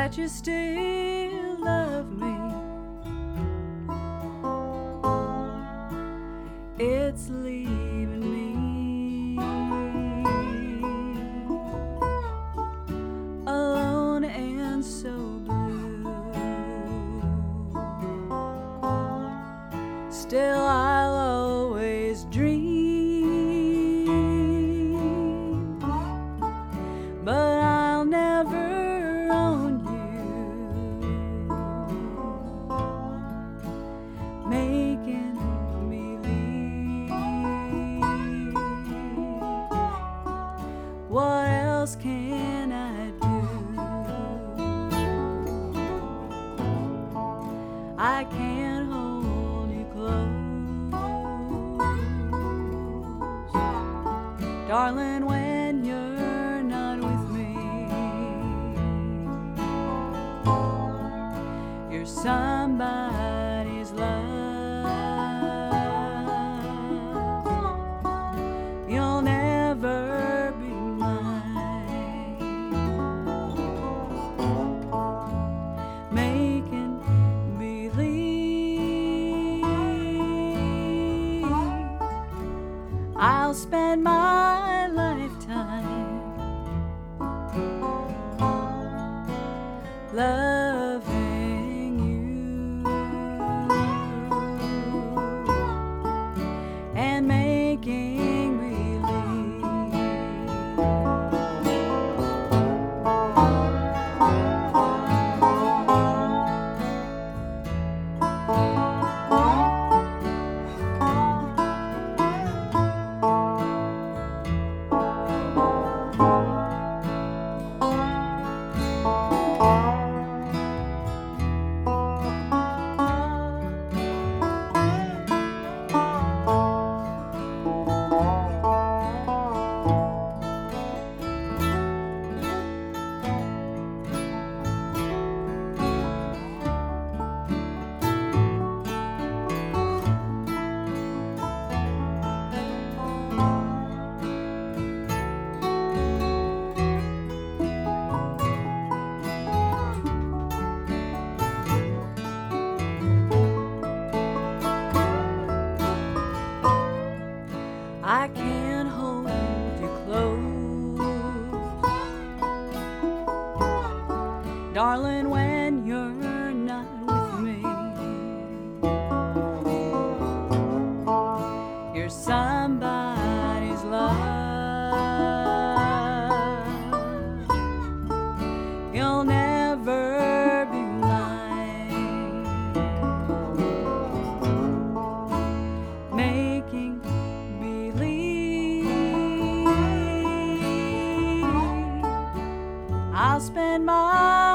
that you still love me. It's leaving me alone and so blue. Still I'll always dream, but I'll never own you, making what else can I do? I can't hold you close, darling, when you're not with me. You're somebody's love. You'll never be making believe I'll spend my lifetime loving you and making believe. I can't hold you close, darling, when you're not with me. You're somebody's love. You'll never be mine, making I'll spend my